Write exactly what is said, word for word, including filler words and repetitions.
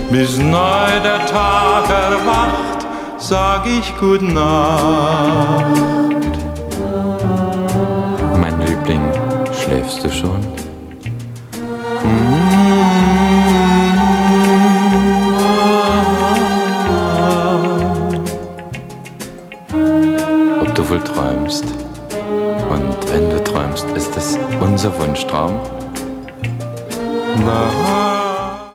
Bis neu der Tag erwacht, sag ich Gute Nacht. Mein Liebling, schläfst du schon? Ob du wohl träumst? Und wenn du träumst, ist es unser Wunschtraum? Na,